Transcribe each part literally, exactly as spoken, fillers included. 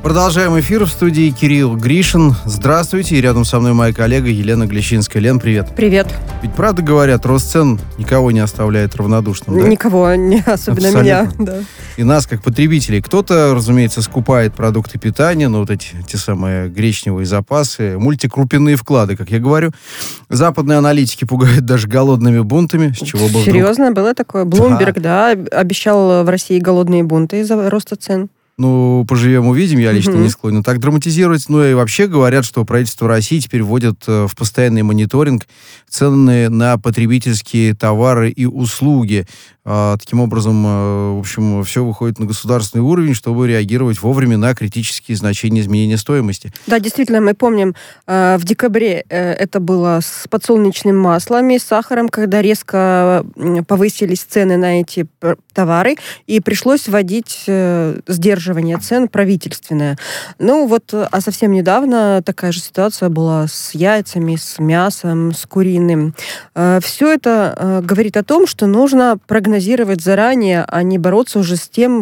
Продолжаем эфир. В студии Кирилл Гришин. Здравствуйте. И рядом со мной моя коллега Елена Глещинская. Лен, привет. Привет. Ведь правда говорят, рост цен никого не оставляет равнодушным, да? Никого, не, особенно Абсолютно. меня. Да. И нас, как потребителей. Кто-то, разумеется, скупает продукты питания, ну вот эти те самые гречневые запасы, мультикрупинные вклады, как я говорю. Западные аналитики пугают даже голодными бунтами. С чего бы Серьезно, вдруг? было такое? Блумберг, да. да, обещал в России голодные бунты из-за роста цен. Ну, поживем, увидим, я лично Угу. не склонен так драматизировать. Ну и вообще говорят, что правительство России теперь вводит в постоянный мониторинг цены на потребительские товары и услуги. А, таким образом, в общем, все выходит на государственный уровень, чтобы реагировать вовремя на критические значения изменения стоимости. Да, действительно, мы помним, в декабре это было с подсолнечным маслом и сахаром, когда резко повысились цены на эти товары, и пришлось вводить сдерживание цен правительственное. Ну вот, а совсем недавно такая же ситуация была с яйцами, с мясом, с куриным. Все это говорит о том, что нужно прогнозировать заранее, а не бороться уже с тем,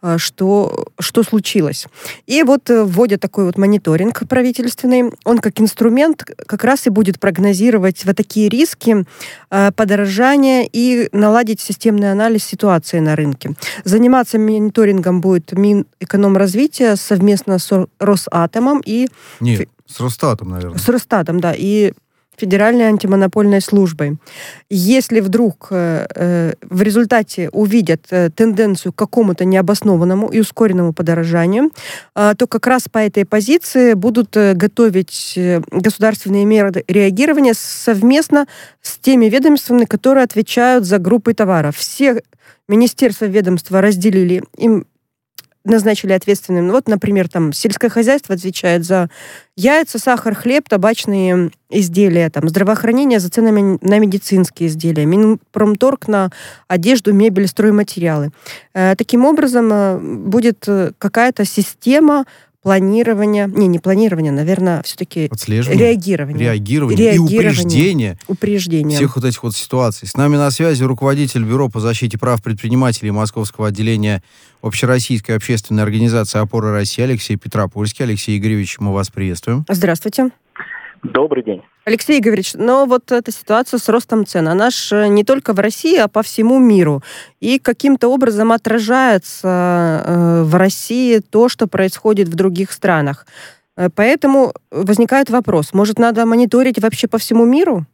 что, что случилось. И вот вводят такой вот мониторинг правительственный. Он как инструмент как раз и будет прогнозировать вот такие риски подорожания и наладить системный анализ ситуации на рынке. Заниматься мониторингом будет Минэкономразвития совместно с Росатомом и... Нет, с Росстатом, наверное. С Росстатом, да, и Федеральной антимонопольной службой. Если вдруг э, в результате увидят э, тенденцию к какому-то необоснованному и ускоренному подорожанию, э, то как раз по этой позиции будут э, готовить э, государственные меры реагирования совместно с теми ведомствами, которые отвечают за группы товаров. Все министерства, ведомства разделили, им назначили ответственным. Вот, например, там сельское хозяйство отвечает за яйца, сахар, хлеб, табачные изделия, там, здравоохранение за ценами на медицинские изделия, Минпромторг на одежду, мебель, стройматериалы. Э, таким образом, э, будет какая-то система планирования, не, не планирования, наверное, все-таки реагирование. Реагирование. Реагирование. И упреждение, упреждение всех вот этих вот ситуаций. С нами на связи руководитель Бюро по защите прав предпринимателей Московского отделения Общероссийской общественной организации «Опора России» Алексей Петропольский. Алексей Игоревич, мы вас приветствуем. Здравствуйте. Добрый день. Алексей Игоревич, но вот эта ситуация с ростом цен, она же не только в России, а по всему миру. И каким-то образом отражается э, в России то, что происходит в других странах. Поэтому возникает вопрос, может, надо мониторить вообще по всему миру?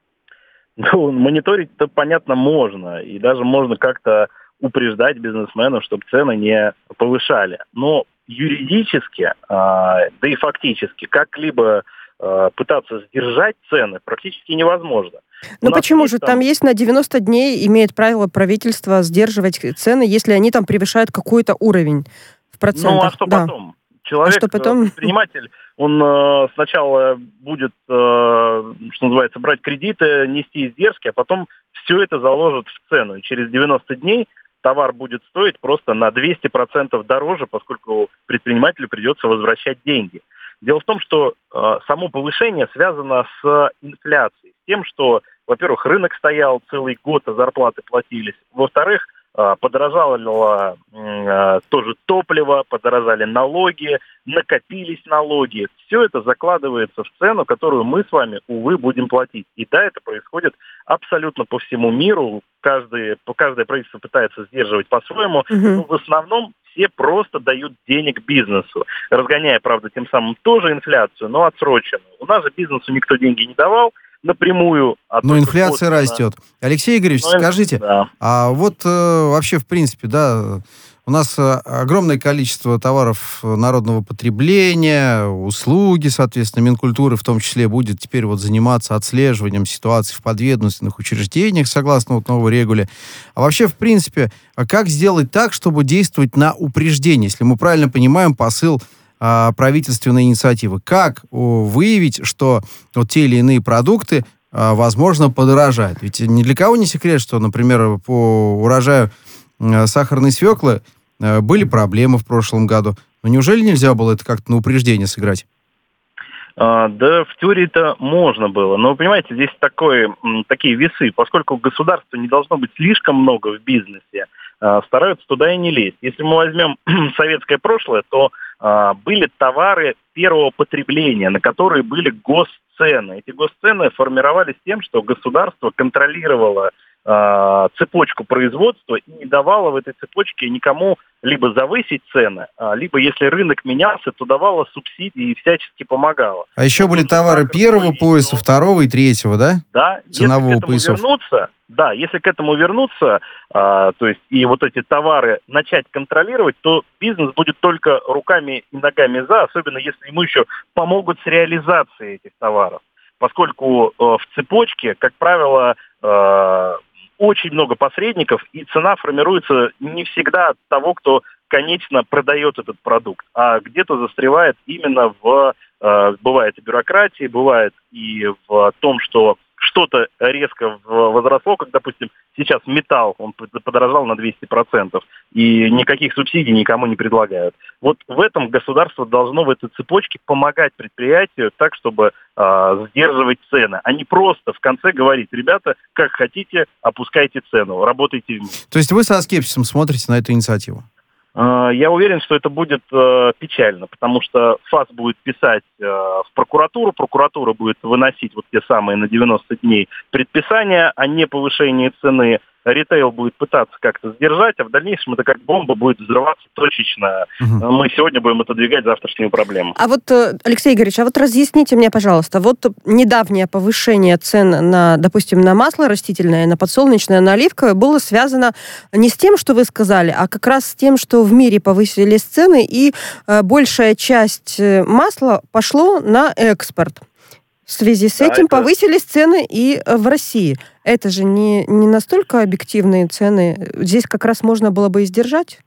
Ну, мониторить-то, понятно, можно. И даже можно как-то упреждать бизнесменов, чтобы цены не повышали. Но юридически, э, да и фактически, как-либо пытаться сдержать цены практически невозможно. Ну почему же? Там... там есть на девяносто дней, имеет правило правительства сдерживать цены, если они там превышают какой-то уровень в процентах. Ну а что да. потом? Человек, а что потом? предприниматель, он э, сначала будет, э, что называется, брать кредиты, нести издержки, а потом все это заложит в цену. И через девяносто дней товар будет стоить просто на двести процентов дороже, поскольку предпринимателю придется возвращать деньги. Дело в том, что э, само повышение связано с инфляцией, с тем, что, во-первых, рынок стоял целый год, а зарплаты платились. Во-вторых, э, подорожало э, тоже топливо, подорожали налоги, накопились налоги. Все это закладывается в цену, которую мы с вами, увы, будем платить. И да, это происходит абсолютно по всему миру. Каждый, каждое правительство пытается сдерживать по-своему, Угу. но в основном все просто дают денег бизнесу, разгоняя, правда, тем самым тоже инфляцию, но отсроченную. У нас же бизнесу никто деньги не давал напрямую. А но инфляция растет. Алексей Игоревич, но скажите, да. а вот э, вообще, в принципе, да, у нас огромное количество товаров народного потребления, услуги, соответственно, Минкультуры в том числе будет теперь вот заниматься отслеживанием ситуации в подведомственных учреждениях, согласно вот новой регуле. А вообще, в принципе, как сделать так, чтобы действовать на упреждение, если мы правильно понимаем посыл а, правительственной инициативы? Как о, выявить, что вот те или иные продукты, а, возможно, подорожают? Ведь ни для кого не секрет, что, например, по урожаю а, сахарной свеклы были проблемы в прошлом году. Но неужели нельзя было это как-то на упреждение сыграть? А, да, в теории-то можно было. Но, понимаете, здесь такое, такие весы. Поскольку государства не должно быть слишком много в бизнесе, а, стараются туда и не лезть. Если мы возьмем советское прошлое, то были товары первого потребления, на которые были госцены. Эти госцены формировались тем, что государство контролировало цепочку производства и не давало в этой цепочке никому либо завысить цены, либо, если рынок менялся, то давало субсидии и всячески помогало. А еще были товары первого пояса, второго и третьего, да? Да, ценового если к этому поясов. вернуться, да, если к этому вернуться, а, то есть и вот эти товары начать контролировать, то бизнес будет только руками и ногами за, особенно если ему еще помогут с реализацией этих товаров. Поскольку э, в цепочке, как правило, э, очень много посредников, и цена формируется не всегда от того, кто конечно продает этот продукт, а где-то застревает именно в, э, бывает и бюрократии, бывает и в том, что что-то резко возросло, как, допустим, сейчас металл, он подорожал на двести процентов, и никаких субсидий никому не предлагают. Вот в этом государство должно в этой цепочке помогать предприятию так, чтобы э, сдерживать цены, а не просто в конце говорить: ребята, как хотите, опускайте цену, работайте вместе. То есть вы со скепсисом смотрите на эту инициативу? Я уверен, что это будет э, печально, потому что ФАС будет писать э, в прокуратуру, прокуратура будет выносить вот те самые на девяносто дней предписания о неповышении цены, ритейл будет пытаться как-то сдержать, а в дальнейшем это как бомба будет взрываться точечно. Угу. Мы сегодня будем отодвигать завтрашнюю проблему. А вот, Алексей Игоревич, а вот разъясните мне, пожалуйста, вот недавнее повышение цен на, допустим, на масло растительное, на подсолнечное, на оливковое было связано не с тем, что вы сказали, а как раз с тем, что в мире повысились цены, и э, большая часть масла пошло на экспорт. В связи с да, этим это... повысились цены и в России. Это же не, не настолько объективные цены. Здесь как раз можно было бы и сдержать.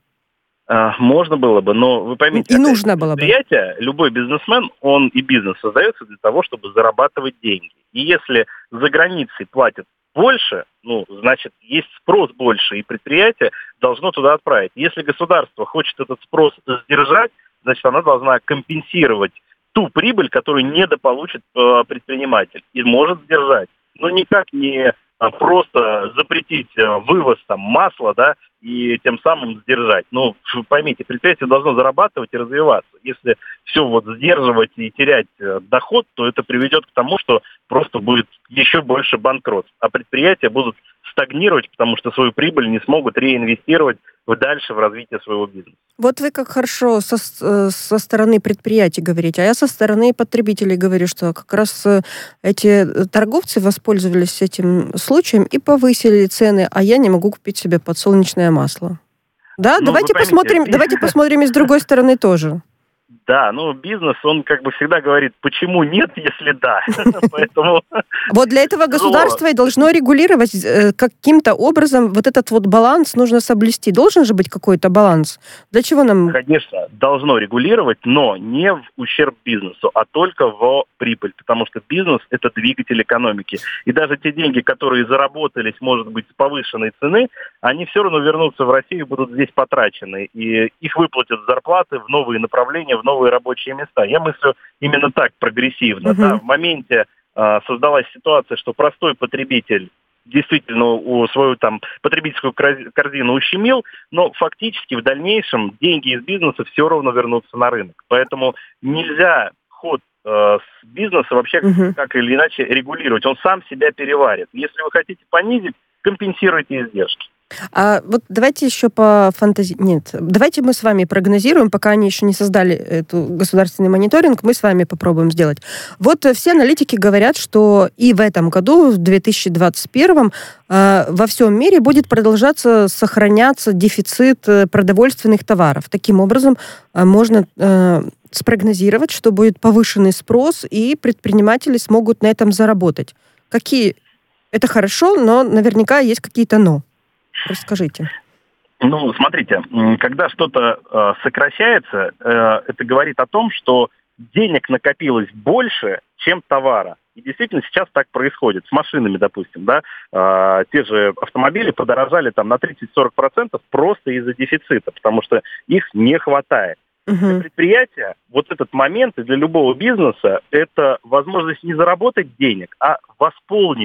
А, можно было бы, но вы поймите, и нужно было бы. Любой бизнесмен, он и бизнес создается для того, чтобы зарабатывать деньги. И если за границей платят больше, ну, значит, есть спрос больше, и предприятие должно туда отправить. Если государство хочет этот спрос сдержать, значит, оно должна компенсировать ту прибыль, которую недополучит э, предприниматель, и может сдержать. Но никак не а, просто запретить э, вывоз там, масла, да, и тем самым сдержать. Ну, поймите, предприятие должно зарабатывать и развиваться. Если все вот сдерживать и терять э, доход, то это приведет к тому, что просто будет еще больше банкротств. А предприятия будут стагнировать, потому что свою прибыль не смогут реинвестировать дальше в развитие своего бизнеса. Вот вы как хорошо со, со стороны предприятий говорите, а я со стороны потребителей говорю, что как раз эти торговцы воспользовались этим случаем и повысили цены, а я не могу купить себе подсолнечное масло. Да, ну, давайте посмотрим, давайте посмотрим и с другой стороны тоже. Да, ну бизнес, он как бы всегда говорит, почему нет, если да. Поэтому... Вот для этого государство и должно регулировать каким-то образом вот этот вот баланс нужно соблюсти. Должен же быть какой-то баланс. Для чего нам... Конечно, должно регулировать, но не в ущерб бизнесу, а только в прибыль, потому что бизнес – это двигатель экономики. И даже те деньги, которые заработались, может быть, с повышенной цены, они все равно вернутся в Россию и будут здесь потрачены. И их выплатят зарплаты в новые направления, в новые рабочие места. Я мыслю именно так, прогрессивно. Uh-huh. Да, в моменте э, создалась ситуация, что простой потребитель действительно у свою там потребительскую корзину ущемил, но фактически в дальнейшем деньги из бизнеса все равно вернутся на рынок. Поэтому нельзя ход э, с бизнеса вообще uh-huh. как или иначе регулировать. Он сам себя переварит. Если вы хотите понизить, компенсируйте издержки. А вот давайте еще по фантазии... Нет, давайте мы с вами прогнозируем, пока они еще не создали эту государственный мониторинг, мы с вами попробуем сделать. Вот все аналитики говорят, что и в этом году, в две тысячи двадцать первом, э, во всем мире будет продолжаться сохраняться дефицит продовольственных товаров. Таким образом, э, можно э, спрогнозировать, что будет повышенный спрос, и предприниматели смогут на этом заработать. Какие... Это хорошо, но наверняка есть какие-то «но». Расскажите. Ну, смотрите, когда что-то э, сокращается, э, это говорит о том, что денег накопилось больше, чем товара. И действительно сейчас так происходит. С машинами, допустим, да, э, те же автомобили подорожали там на тридцать-сорок процентов просто из-за дефицита, потому что их не хватает. Uh-huh. Для предприятия вот этот момент и для любого бизнеса это возможность не заработать денег, а восполнить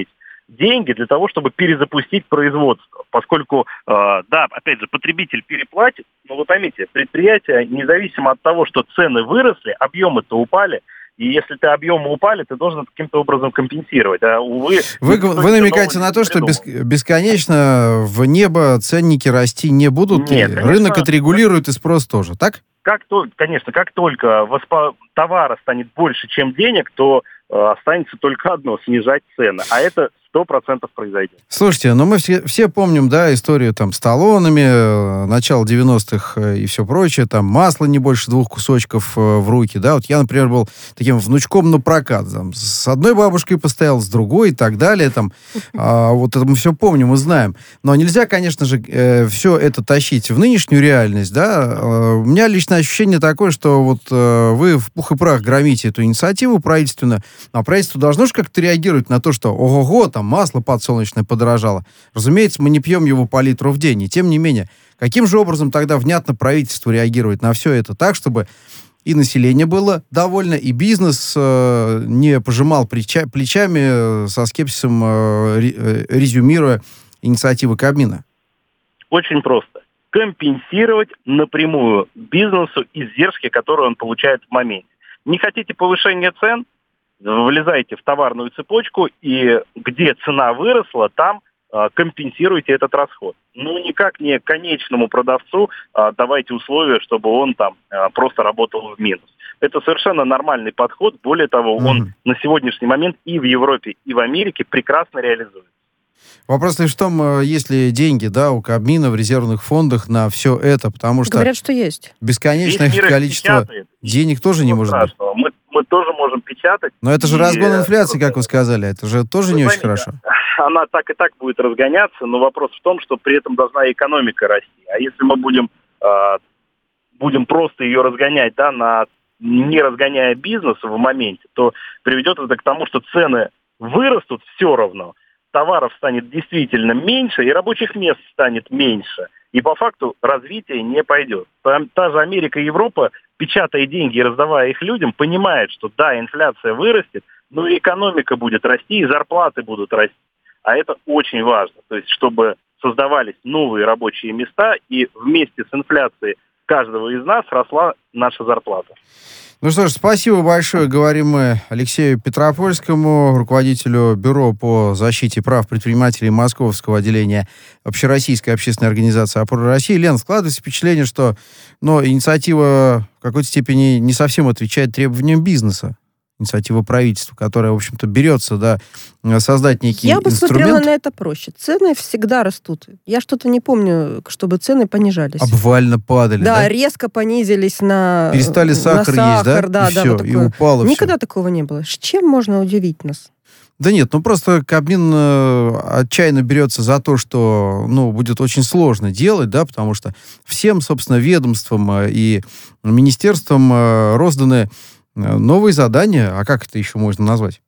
деньги для того, чтобы перезапустить производство. Поскольку, э, да, опять же, потребитель переплатит, но вы поймите, предприятие, независимо от того, что цены выросли, объемы-то упали, и если ты объемы упали, ты должен каким-то образом компенсировать. А, увы... Вы, вы намекаете на то, что бес, бесконечно в небо ценники расти не будут? Нет, конечно, рынок отрегулирует и спрос тоже, так? Как то, конечно, как только воспо... товара станет больше, чем денег, то э, останется только одно – снижать цены. А это сто процентов произойдет. Слушайте, ну мы все, все помним, да, историю там с талонами, начало девяностых и все прочее, там масло не больше двух кусочков в руки, да. Вот я, например, был таким внучком на прокат, там, с одной бабушкой постоял, с другой и так далее, там. А, вот это мы все помним и знаем. Но нельзя, конечно же, э, все это тащить в нынешнюю реальность, да. У меня личное ощущение такое, что вот э, вы в пух и прах громите эту инициативу правительственную, а правительство должно же как-то реагировать на то, что ого-го, там масло подсолнечное подорожало. Разумеется, мы не пьем его по литру в день. И тем не менее, каким же образом тогда внятно правительство реагирует на все это так, чтобы и население было довольно, и бизнес э, не пожимал плеча- плечами э, со скепсисом, э, резюмируя инициативы Кабмина? Очень просто. Компенсировать напрямую бизнесу издержки, которые он получает в моменте. Не хотите повышения цен? Влезайте в товарную цепочку, и где цена выросла, там э, компенсируйте этот расход. Ну, никак не конечному продавцу э, давайте условия, чтобы он там э, просто работал в минус. Это совершенно нормальный подход. Более того, mm-hmm. он на сегодняшний момент и в Европе, и в Америке прекрасно реализуется. Вопрос лишь в том, есть ли деньги, да, у Кабмина в резервных фондах на все это, потому что... Говорят, что есть. Бесконечное количество денег тоже не может быть. Мы, мы тоже можем печатать. Но это же и... разгон инфляции, как вы сказали, это же тоже вы не поймите, очень хорошо. Она так и так будет разгоняться, но вопрос в том, что при этом должна экономика расти. А если мы будем, э, будем просто ее разгонять, да, на, не разгоняя бизнес в моменте, то приведет это к тому, что цены вырастут все равно, товаров станет действительно меньше, и рабочих мест станет меньше. И по факту развитие не пойдет. Там, та же Америка и Европа, печатая деньги и раздавая их людям, понимает, что да, инфляция вырастет, но и экономика будет расти, и зарплаты будут расти. А это очень важно. То есть, чтобы создавались новые рабочие места, и вместе с инфляцией каждого из нас росла наша зарплата. Ну что ж, спасибо большое. Говорим мы Алексею Петропольскому, руководителю Бюро по защите прав предпринимателей Московского отделения Общероссийской общественной организации «Опора России». Лен, складывается впечатление, что ну, инициатива в какой-то степени не совсем отвечает требованиям бизнеса. Инициатива правительства, которая, в общем-то, берется, да, создать некий Я бы инструмент. смотрела на это проще. Цены всегда растут. Я что-то не помню, чтобы цены понижались. Обвально падали, да? Да, резко понизились на Перестали сахар, на есть, да? да? И да, все, вот и упало Никогда все. такого не было. С чем можно удивить нас? Да нет, ну просто Кабмин э, отчаянно берется за то, что, ну, будет очень сложно делать, да, потому что всем, собственно, ведомствам э, и министерствам э, розданы новые задания, а как это еще можно назвать?